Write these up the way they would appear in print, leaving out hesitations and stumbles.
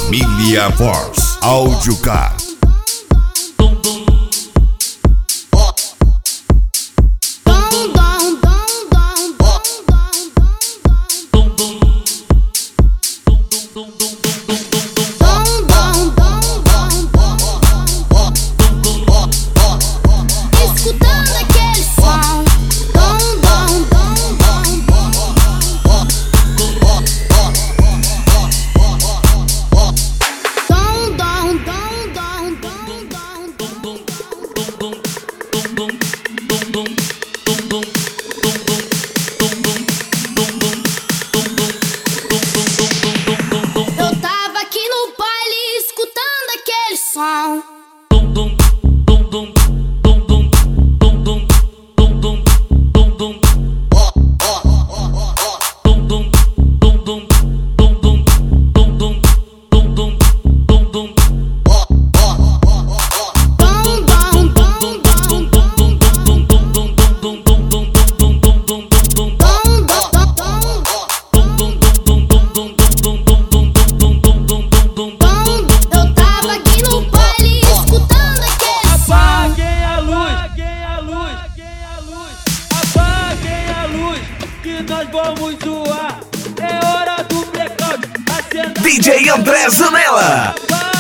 Família Force Audiocar. DJ André Zanella.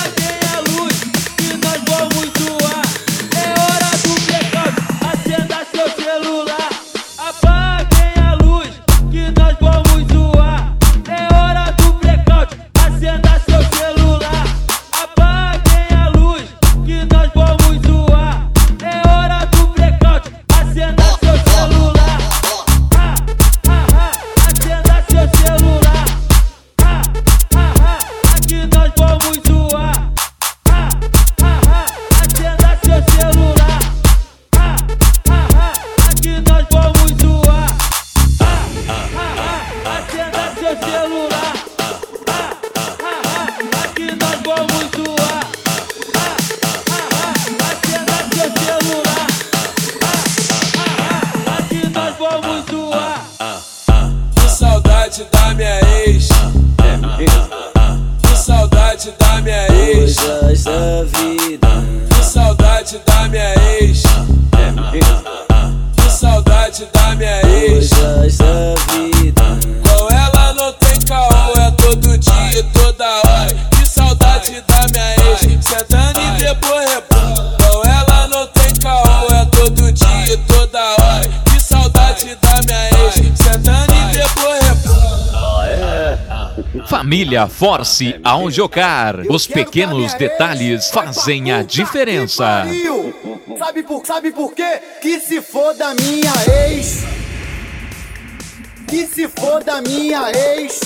Família Force Audiocar. Os pequenos detalhes fazem a diferença. Sabe por quê? Que se for da minha ex. Que se for da minha ex.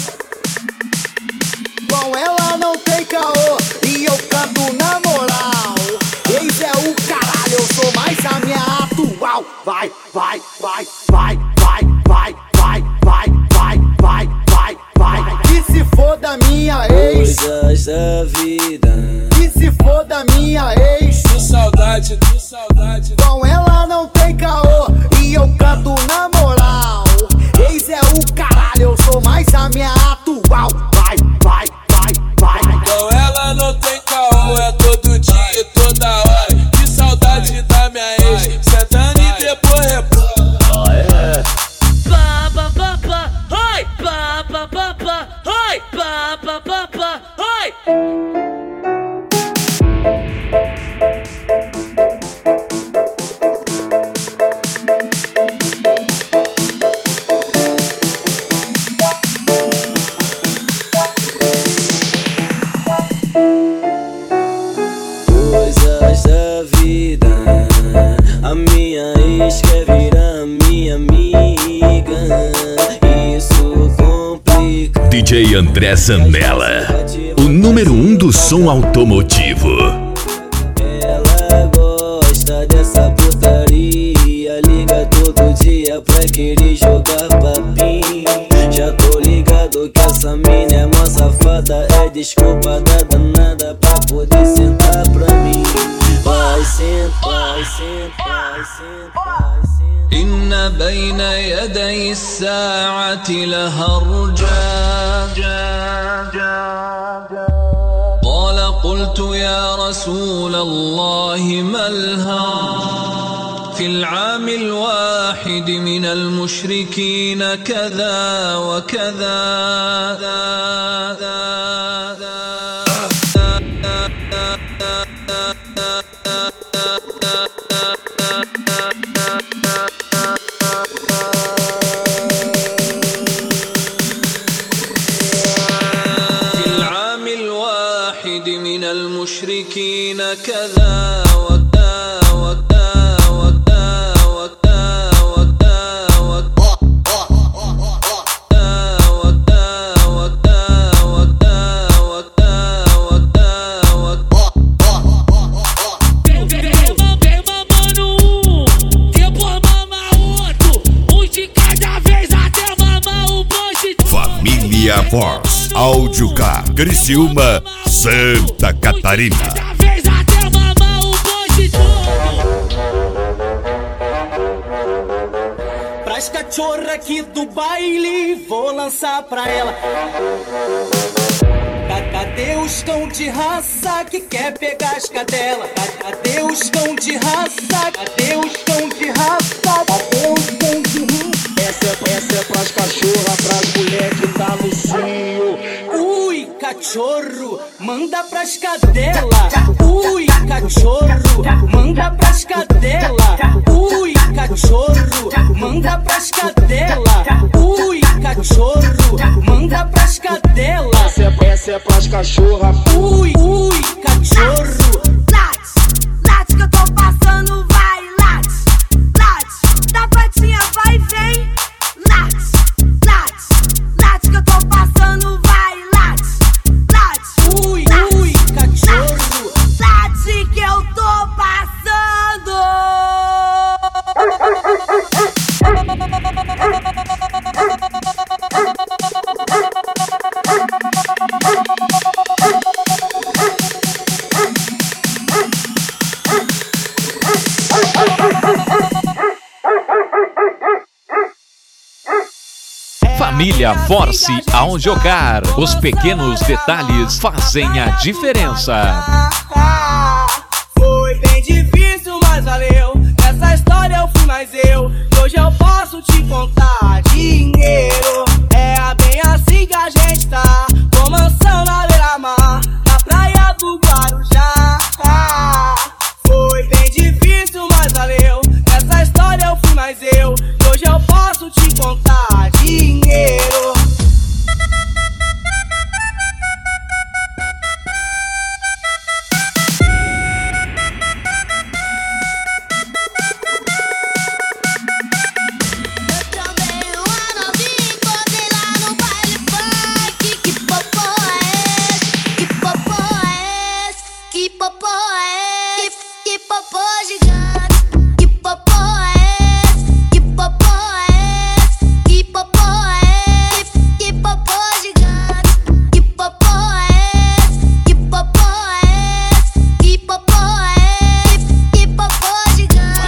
Com ela não tem caô e eu canto na moral. Ex é o caralho, eu sou mais a minha atual. Vai, vai, vai, vai, vai, vai, vai, vai, vai, vai, vai, vai. Que se for da minha ex. Coisas da vida. Que se for da minha ex. Que saudade, que saudade. Com ela não tem caô e eu canto na moral. Ex é o caralho, eu sou mais a minha atual. Vai, vai, vai, vai. Com ela não tem caô, é todo dia e toda hora. Que saudade da minha ex, sentando e depois repõe. Pa pa pa pa, oi, pa pa pa pa, oi, pa pa pa pa, oi. Coisas da vida. A minha ex quer virar minha amiga. Isso complica. DJ André Zanella, o número 1 do som automotivo. Ela gosta dessa putaria. Liga todo dia pra querer jogar papinho. Já tô ligado que essa mina é mó safada. É desculpa da danada pra poder sentar pra mim. Vai sentar, vai sentar, vai sentar. إن بين يدي الساعة لهرجا قال قلت يا رسول الله ما الهم في العام الواحد من المشركين كذا وكذا. من المشركين كذا وكذا وكذا وكذا وكذا Vem mamando um, depois mama outro, um de cada vez até mamar o bonde. Família Voz, Áudio Car, Criciúma, Santa Catarina. Cada vez até mamar o bonde todo. Pras cachorra aqui do baile, vou lançar pra ela. Cadê os cão de raça que quer pegar as cadelas? Cadê os cão de raça? Cadê os cão de raça? Cadê os cão de raça? Essa é pras cachorra, pras mulher que tá no cio. Ui, cachorro, manda pras cadela. Ui, cachorro, manda pras cadela. Ui, cachorro, manda pras cadela. Ui, cachorro, manda pras cadela. Essa é pras cachorra. Ui, cachorro. Late que eu tô passando, vai, late, da patinha vai, vem, late que eu tô passando, vai, late, Ui, cachorro. late que eu tô passando. Família Force ao jogar. Os pequenos detalhes fazem a diferença. Foi bem difícil, mas valeu. Nessa história eu fui mais eu. Hoje eu posso te contar dinheiro. É bem assim que a gente tá, com mansão na beira-mar, na praia do Guarujá. Foi bem difícil, mas valeu. Nessa história eu fui mais eu. Hoje eu posso te contar dinheiro.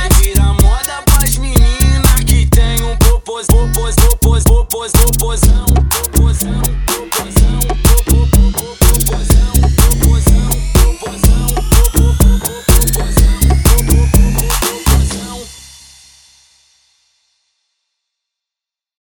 Popozão